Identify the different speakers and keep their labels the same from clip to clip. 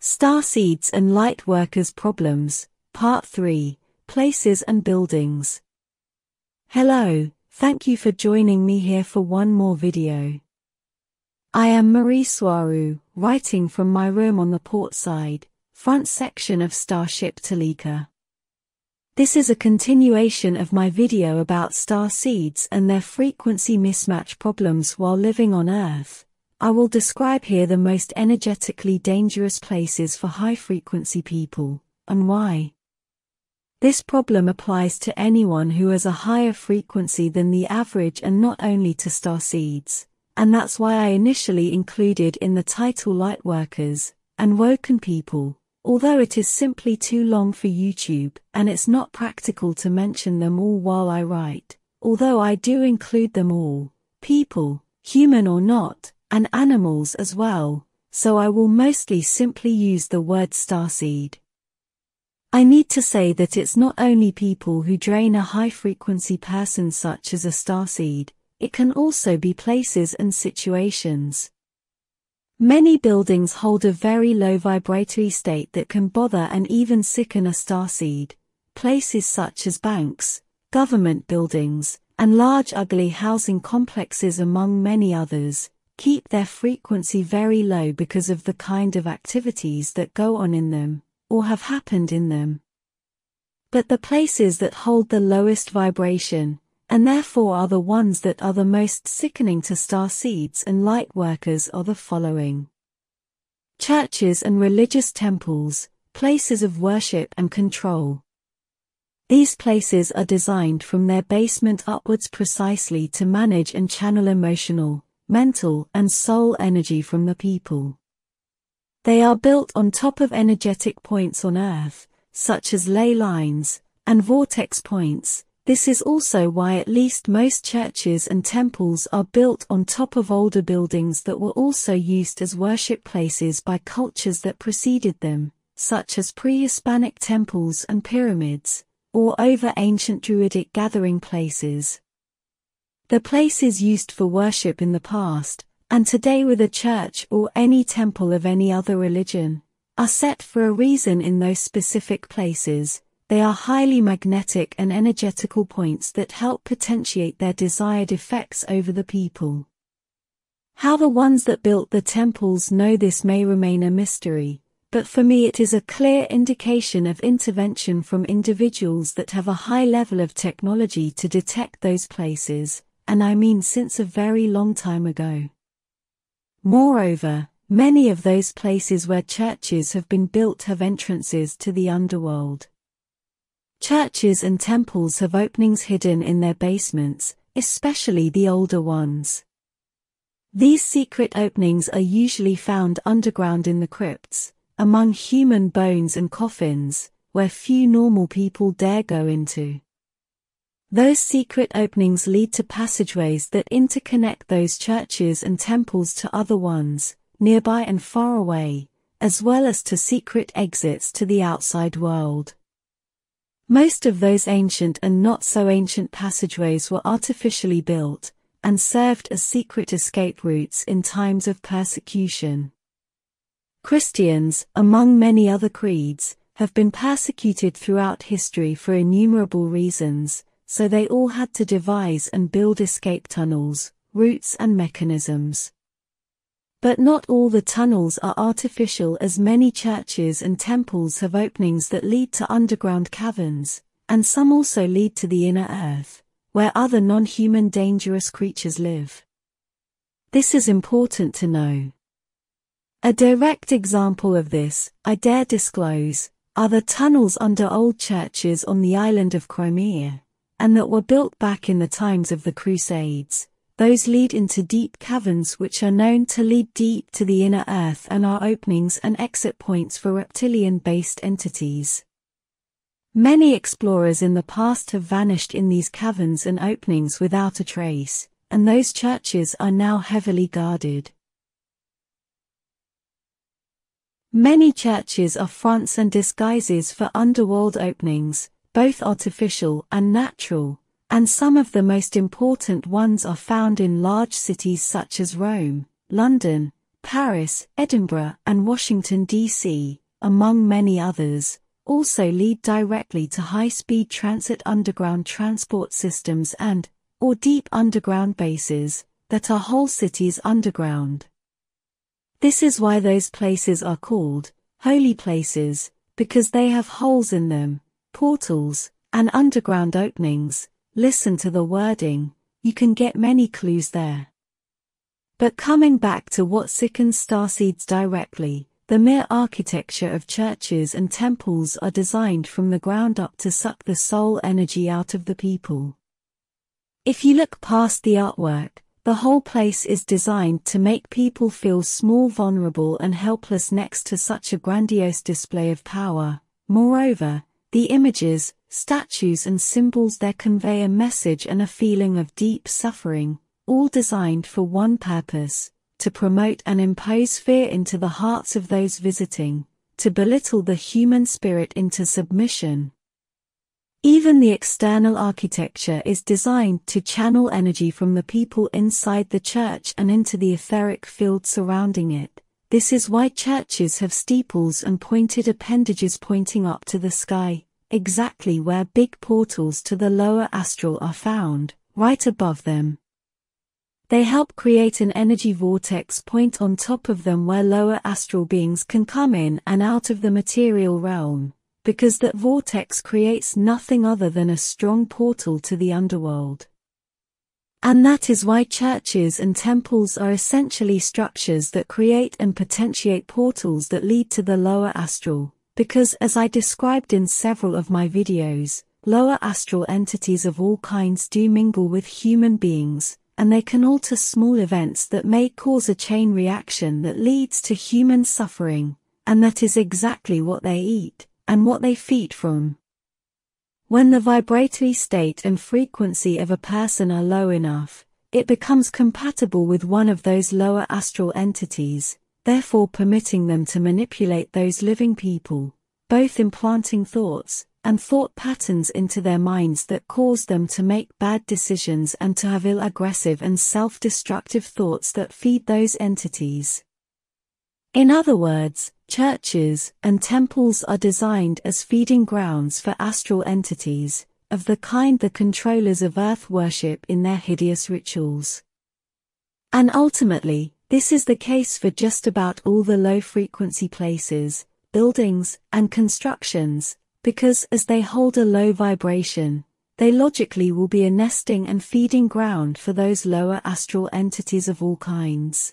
Speaker 1: Starseeds and Lightworkers Problems, Part 3, Places and Buildings. Hello, thank you for joining me here for one more video. I am Marie Soaru, writing from my room on the port side, front section of Starship Talika. This is a continuation of my video about starseeds and their frequency mismatch problems while living on Earth. I will describe here the most energetically dangerous places for high-frequency people, and why. This problem applies to anyone who has a higher frequency than the average and not only to starseeds, and that's why I initially included in the title Lightworkers and Woken people, although it is simply too long for YouTube and it's not practical to mention them all while I write, although I do include them all, people, human or not, and animals as well, so I will mostly simply use the word starseed. I need to say that it's not only people who drain a high-frequency person such as a starseed, it can also be places and situations. Many buildings hold a very low vibratory state that can bother and even sicken a starseed. Places such as banks, government buildings, and large ugly housing complexes among many others, keep their frequency very low because of the kind of activities that go on in them, or have happened in them. But the places that hold the lowest vibration, and therefore are the ones that are the most sickening to starseeds and lightworkers, are the following. Churches and religious temples, places of worship and control. These places are designed from their basement upwards precisely to manage and channel emotional, mental and soul energy from the people. They are built on top of energetic points on Earth, such as ley lines and vortex points. This is also why at least most churches and temples are built on top of older buildings that were also used as worship places by cultures that preceded them, such as pre-Hispanic temples and pyramids, or over ancient Druidic gathering places. The places used for worship in the past, and today with a church or any temple of any other religion, are set for a reason in those specific places. They are highly magnetic and energetical points that help potentiate their desired effects over the people. How the ones that built the temples know this may remain a mystery, but for me it is a clear indication of intervention from individuals that have a high level of technology to detect those places, and I mean since a very long time ago. Moreover, many of those places where churches have been built have entrances to the underworld. Churches and temples have openings hidden in their basements, especially the older ones. These secret openings are usually found underground in the crypts, among human bones and coffins, where few normal people dare go into. Those secret openings lead to passageways that interconnect those churches and temples to other ones, nearby and far away, as well as to secret exits to the outside world. Most of those ancient and not so ancient passageways were artificially built, and served as secret escape routes in times of persecution. Christians, among many other creeds, have been persecuted throughout history for innumerable reasons, so they all had to devise and build escape tunnels, routes and mechanisms. But not all the tunnels are artificial, as many churches and temples have openings that lead to underground caverns, and some also lead to the inner earth, where other non-human dangerous creatures live. This is important to know. A direct example of this, I dare disclose, are the tunnels under old churches on the island of Crimea, and that were built back in the times of the Crusades. Those lead into deep caverns which are known to lead deep to the inner earth and are openings and exit points for reptilian-based entities. Many explorers in the past have vanished in these caverns and openings without a trace, and those churches are now heavily guarded. Many churches are fronts and disguises for underworld openings, both artificial and natural, and some of the most important ones are found in large cities such as Rome, London, Paris, Edinburgh, and Washington, D.C., among many others, also lead directly to high-speed transit underground transport systems or deep underground bases that are whole cities underground. This is why those places are called holy places, because they have holes in them, portals, and underground openings. Listen to the wording, you can get many clues there. But coming back to what sickens starseeds directly, the mere architecture of churches and temples are designed from the ground up to suck the soul energy out of the people. If you look past the artwork, the whole place is designed to make people feel small, vulnerable, and helpless next to such a grandiose display of power. Moreover, the images, statues, and symbols there convey a message and a feeling of deep suffering, all designed for one purpose: to promote and impose fear into the hearts of those visiting, to belittle the human spirit into submission. Even the external architecture is designed to channel energy from the people inside the church and into the etheric field surrounding it. This is why churches have steeples and pointed appendages pointing up to the sky, exactly where big portals to the lower astral are found, right above them. They help create an energy vortex point on top of them where lower astral beings can come in and out of the material realm, because that vortex creates nothing other than a strong portal to the underworld. And that is why churches and temples are essentially structures that create and potentiate portals that lead to the lower astral, because as I described in several of my videos, lower astral entities of all kinds do mingle with human beings, and they can alter small events that may cause a chain reaction that leads to human suffering, and that is exactly what they eat, and what they feed from. When the vibratory state and frequency of a person are low enough, it becomes compatible with one of those lower astral entities, therefore permitting them to manipulate those living people, both implanting thoughts and thought patterns into their minds that cause them to make bad decisions and to have ill-aggressive and self-destructive thoughts that feed those entities. In other words, churches and temples are designed as feeding grounds for astral entities, of the kind the controllers of earth worship in their hideous rituals. And ultimately, this is the case for just about all the low-frequency places, buildings, and constructions, because as they hold a low vibration, they logically will be a nesting and feeding ground for those lower astral entities of all kinds.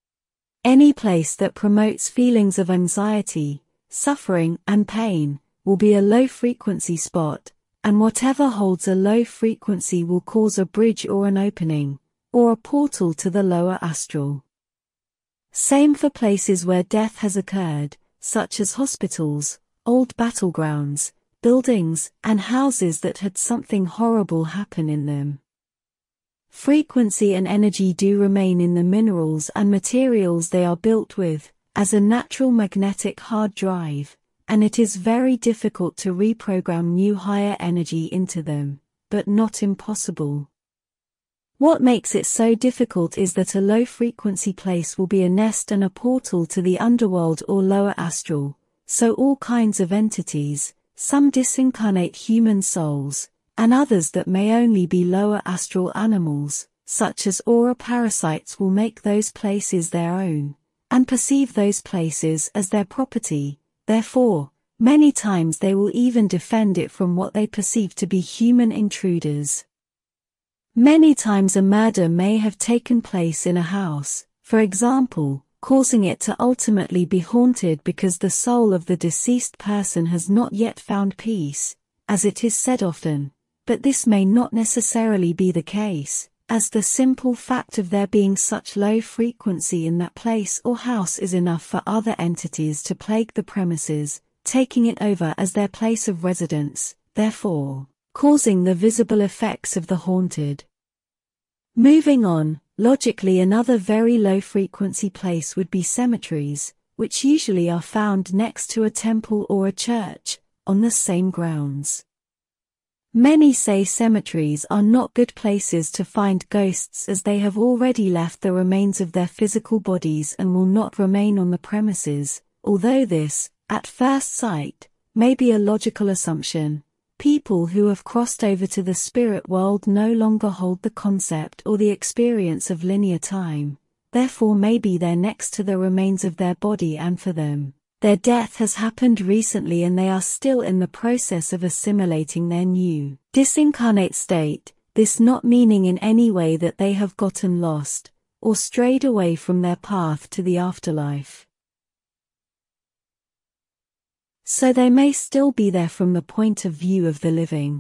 Speaker 1: Any place that promotes feelings of anxiety, suffering, and pain will be a low-frequency spot, and whatever holds a low frequency will cause a bridge or an opening, or a portal to the lower astral. Same for places where death has occurred, such as hospitals, old battlegrounds, buildings, and houses that had something horrible happen in them. Frequency and energy do remain in the minerals and materials they are built with, as a natural magnetic hard drive, and it is very difficult to reprogram new higher energy into them, but not impossible. What makes it so difficult is that a low-frequency place will be a nest and a portal to the underworld or lower astral, so all kinds of entities, some disincarnate human souls, and others that may only be lower astral animals, such as aura parasites, will make those places their own, and perceive those places as their property. Therefore, many times they will even defend it from what they perceive to be human intruders. Many times a murder may have taken place in a house, for example, causing it to ultimately be haunted because the soul of the deceased person has not yet found peace, as it is said often. But this may not necessarily be the case, as the simple fact of there being such low frequency in that place or house is enough for other entities to plague the premises, taking it over as their place of residence, therefore, causing the visible effects of the haunted. Moving on, logically another very low frequency place would be cemeteries, which usually are found next to a temple or a church, on the same grounds. Many say cemeteries are not good places to find ghosts, as they have already left the remains of their physical bodies and will not remain on the premises. Although this, at first sight, may be a logical assumption, people who have crossed over to the spirit world no longer hold the concept or the experience of linear time, therefore may be there next to the remains of their body, and for them, their death has happened recently and they are still in the process of assimilating their new, disincarnate state, this not meaning in any way that they have gotten lost, or strayed away from their path to the afterlife. So they may still be there from the point of view of the living.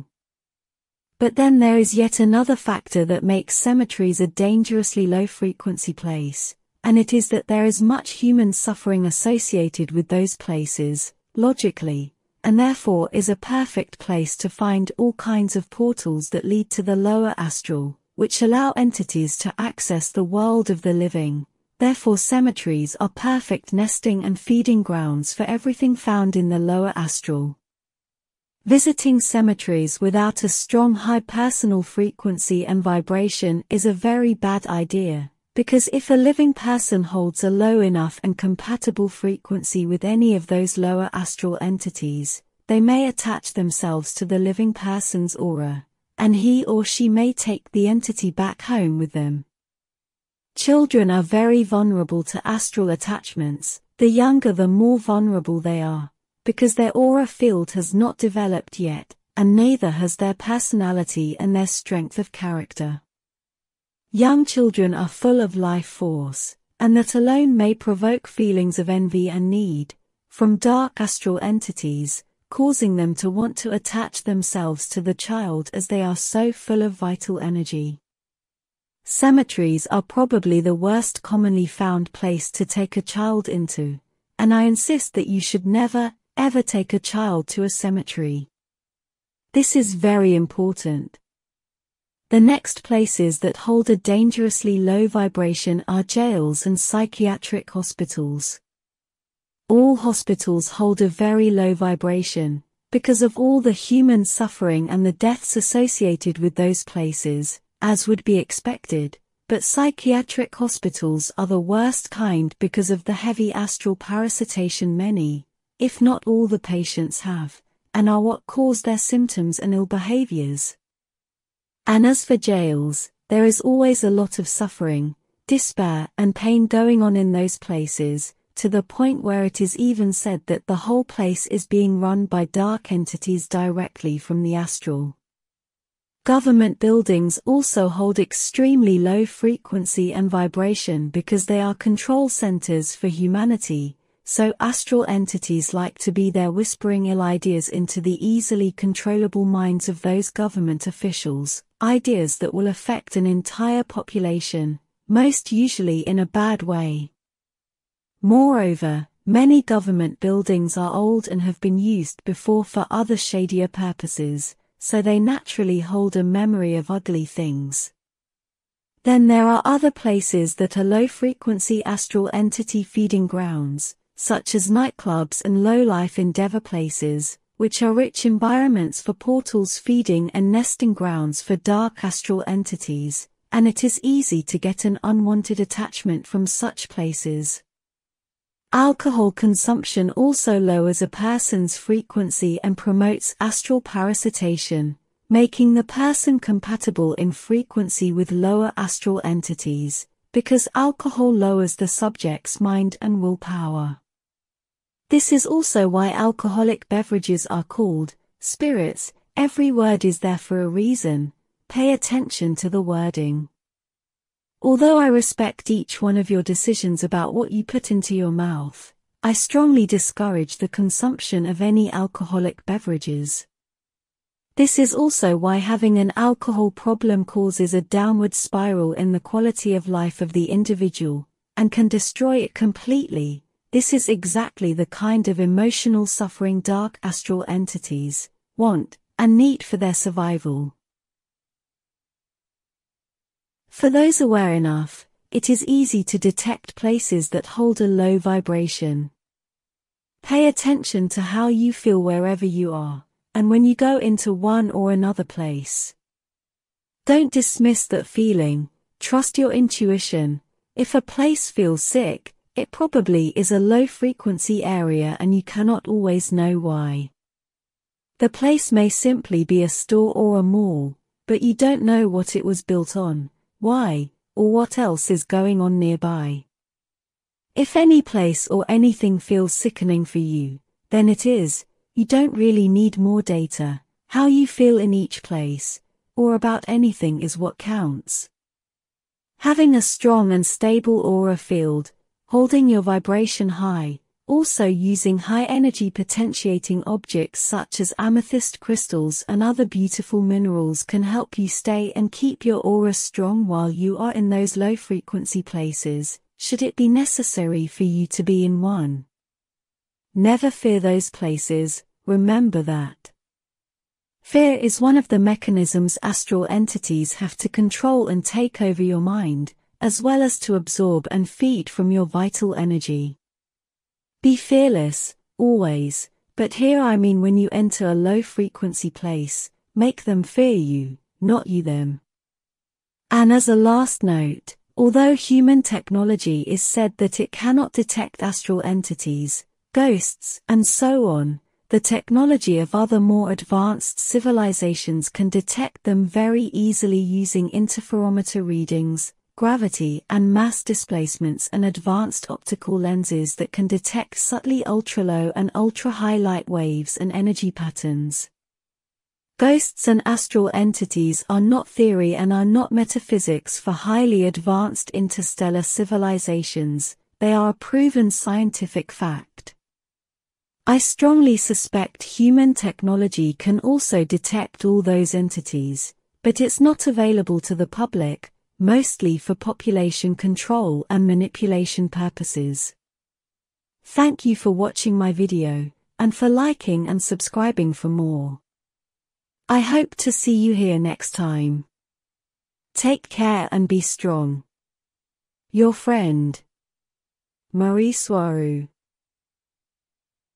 Speaker 1: But then there is yet another factor that makes cemeteries a dangerously low-frequency place, and it is that there is much human suffering associated with those places, logically, and therefore is a perfect place to find all kinds of portals that lead to the lower astral, which allow entities to access the world of the living. Therefore cemeteries are perfect nesting and feeding grounds for everything found in the lower astral. Visiting cemeteries without a strong high personal frequency and vibration is a very bad idea, because if a living person holds a low enough and compatible frequency with any of those lower astral entities, they may attach themselves to the living person's aura, and he or she may take the entity back home with them. Children are very vulnerable to astral attachments. The younger the more vulnerable they are, because their aura field has not developed yet, and neither has their personality and their strength of character. Young children are full of life force, and that alone may provoke feelings of envy and need from dark astral entities, causing them to want to attach themselves to the child as they are so full of vital energy. Cemeteries are probably the worst commonly found place to take a child into, and I insist that you should never, ever take a child to a cemetery. This is very important. The next places that hold a dangerously low vibration are jails and psychiatric hospitals. All hospitals hold a very low vibration, because of all the human suffering and the deaths associated with those places, as would be expected, but psychiatric hospitals are the worst kind because of the heavy astral parasitation many, if not all the patients have, and are what cause their symptoms and ill behaviors. And as for jails, there is always a lot of suffering, despair and pain going on in those places, to the point where it is even said that the whole place is being run by dark entities directly from the astral. Government buildings also hold extremely low frequency and vibration because they are control centers for humanity, so astral entities like to be there whispering ill ideas into the easily controllable minds of those government officials, ideas that will affect an entire population, most usually in a bad way. Moreover, many government buildings are old and have been used before for other shadier purposes, so they naturally hold a memory of ugly things. Then there are other places that are low-frequency astral entity feeding grounds, such as nightclubs and low-life endeavor places, which are rich environments for portals feeding and nesting grounds for dark astral entities, and it is easy to get an unwanted attachment from such places. Alcohol consumption also lowers a person's frequency and promotes astral parasitation, making the person compatible in frequency with lower astral entities, because alcohol lowers the subject's mind and willpower. This is also why alcoholic beverages are called spirits. Every word is there for a reason. Pay attention to the wording. Although I respect each one of your decisions about what you put into your mouth, I strongly discourage the consumption of any alcoholic beverages. This is also why having an alcohol problem causes a downward spiral in the quality of life of the individual, and can destroy it completely. This is exactly the kind of emotional suffering dark astral entities want and need for their survival. For those aware enough, it is easy to detect places that hold a low vibration. Pay attention to how you feel wherever you are, and when you go into one or another place. Don't dismiss that feeling, trust your intuition. If a place feels sick, it probably is a low-frequency area and you cannot always know why. The place may simply be a store or a mall, but you don't know what it was built on, why, or what else is going on nearby. If any place or anything feels sickening for you, then it is. You don't really need more data. How you feel in each place, or about anything, is what counts. Having a strong and stable aura field, holding your vibration high, also using high-energy potentiating objects such as amethyst crystals and other beautiful minerals can help you stay and keep your aura strong while you are in those low-frequency places, should it be necessary for you to be in one. Never fear those places, remember that. Fear is one of the mechanisms astral entities have to control and take over your mind, as well as to absorb and feed from your vital energy. Be fearless, always, but here I mean when you enter a low-frequency place, make them fear you, not you them. And as a last note, although human technology is said that it cannot detect astral entities, ghosts, and so on, the technology of other more advanced civilizations can detect them very easily using interferometer readings, gravity and mass displacements, and advanced optical lenses that can detect subtly ultra-low and ultra-high light waves and energy patterns. Ghosts and astral entities are not theory and are not metaphysics for highly advanced interstellar civilizations, they are a proven scientific fact. I strongly suspect human technology can also detect all those entities, but it's not available to the public, mostly for population control and manipulation purposes. Thank you for watching my video, and for liking and subscribing for more. I hope to see you here next time. Take care and be strong. Your friend, Marie Soirou.